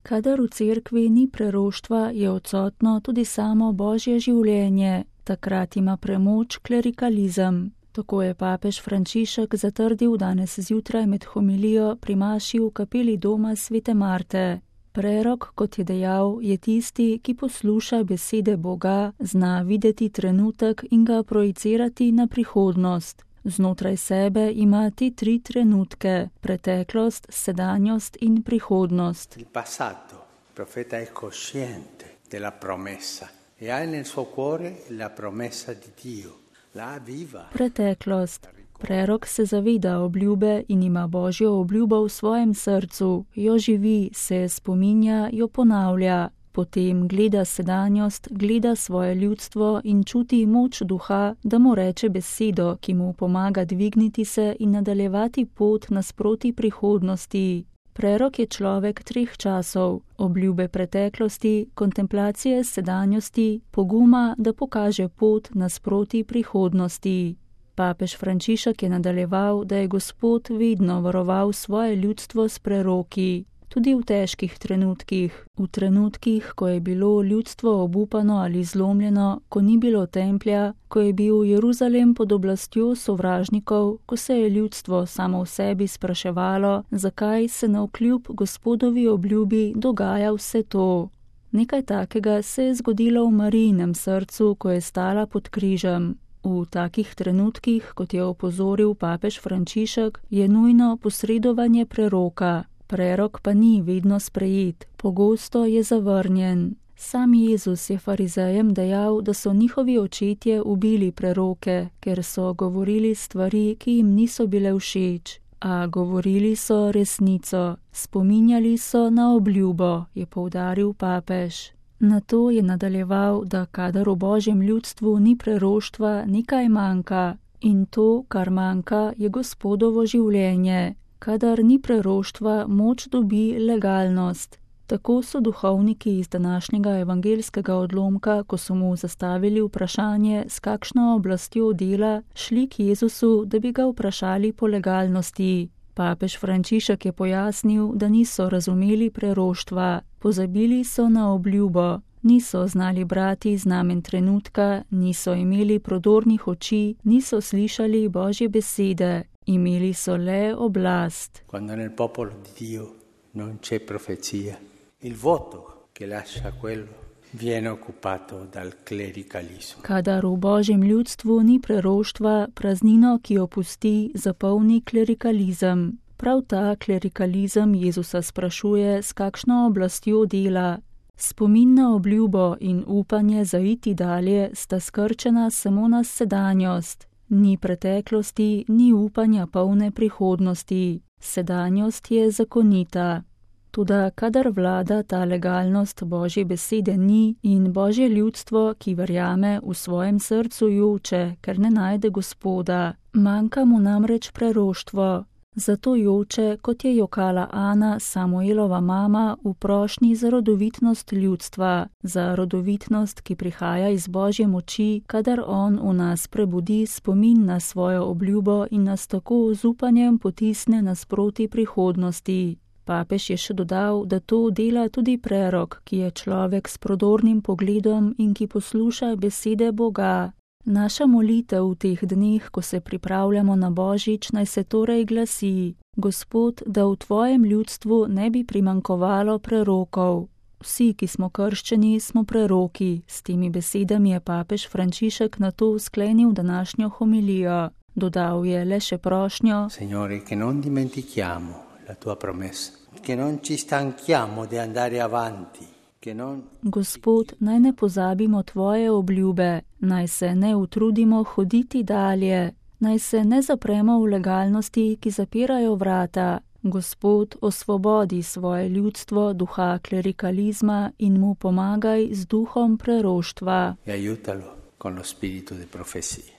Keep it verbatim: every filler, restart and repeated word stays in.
Kadar v cerkvi ni preroštva, je odsotno tudi samo Božje življenje, takrat ima premoč klerikalizem. Tako je papež Frančišek zatrdil danes zjutraj med homilijo pri maši v kapeli doma svete Marte. Prerok, kot je dejal, je tisti, ki posluša besede Boga, zna videti trenutek in ga projicirati na prihodnost. Znotraj sebe ima te tri trenutke, preteklost, sedanjost in prihodnost. Il passato, il profeta è cosciente della promessa e ha nel suo cuore la promessa di Dio, la viva. Preteklost. Prerok se zaveda obljube in ima Božjo obljubo v svojem srcu, jo živi, se spominja, jo ponavlja. Potem gleda sedanjost, gleda svoje ljudstvo in čuti moč duha, da mu reče besedo, ki mu pomaga dvigniti se in nadaljevati pot nasproti prihodnosti. Prerok je človek treh časov, obljube preteklosti, kontemplacije sedanjosti, poguma, da pokaže pot nasproti prihodnosti. Papež Frančišek je nadaljeval, da je Gospod vedno varoval svoje ljudstvo s preroki. Tudi v težkih trenutkih, v trenutkih, ko je bilo ljudstvo obupano ali zlomljeno, ko ni bilo templja, ko je bil Jeruzalem pod oblastjo sovražnikov, ko se je ljudstvo samo v sebi spraševalo, zakaj se navkljub Gospodovi obljubi dogaja vse to. Nekaj takega se je zgodilo v Marijinem srcu, ko je stala pod križem. V takih trenutkih, kot je opozoril papež Frančišek, je nujno posredovanje preroka. Prerok pa ni vedno sprejet, pogosto je zavrnjen. Sam Jezus je farizejem dejal, da so njihovi očetje ubili preroke, ker so govorili stvari, ki jim niso bile všeč. A govorili so resnico, spominjali so na obljubo, je poudaril papež. Nato je nadaljeval, da kadar v Božjem ljudstvu ni preroštva, nekaj manjka, in to, kar manjka, je Gospodovo življenje. Kadar ni preroštva, moč dobi legalnost. Tako so duhovniki iz današnjega evangeljskega odlomka, ko so mu zastavili vprašanje, s kakšno oblastjo dela, šli k Jezusu, da bi ga vprašali po legalnosti. Papež Frančišek je pojasnil, da niso razumeli preroštva, pozabili so na obljubo, niso znali brati znamen trenutka, niso imeli prodornih oči, niso slišali Božje besede. Imeli so le oblast. Quando nel popolo di Dio non c'è profezia, il voto che lascia quello viene occupato dal klerikalizmu. Kadar v Božjem ljudstvu ni preroštva, praznino, ki jo pusti, zapolni klerikalizem. Prav ta klerikalizem Jezusa sprašuje, s kakšno oblastjo dela. Spomin na obljubo in upanje zaiti dalje sta skrčena samo na sedanjost. Ni preteklosti, ni upanja polne prihodnosti. Sedanjost je zakonita. Toda kadar vlada ta legalnost Božje besede ni in Božje ljudstvo, ki verjame, v svojem srcu joče, ker ne najde Gospoda, manjka mu namreč preroštvo. Zato joče, kot je jokala Ana, Samuelova mama, v prošnji za rodovitnost ljudstva, za rodovitnost, ki prihaja iz Božje moči, kadar on v nas prebudi spomin na svojo obljubo in nas tako z upanjem potisne nasproti prihodnosti. Papež je še dodal, da to dela tudi prerok, ki je človek s prodornim pogledom in ki posluša besede Boga. Naša molitev v teh dneh, ko se pripravljamo na Božič, naj se torej glasi: Gospod, da v tvojem ljudstvu ne bi primanjkovalo prerokov. Vsi, ki smo krščeni, smo preroki. S temi besedami je papež Frančišek nato sklenil današnjo homilijo. Dodal je le še prošnjo: Signore, che non dimentichiamo la tua promessa, che non ci stanchiamo di andare avanti. Gospod, naj ne pozabimo tvoje obljube, naj se ne utrudimo hoditi dalje, naj se ne zapremo v legalnosti, ki zapirajo vrata. Gospod, osvobodi svoje ljudstvo duha klerikalizma in mu pomagaj z duhom preroštva. E aiutalo con lo spirito di profezia.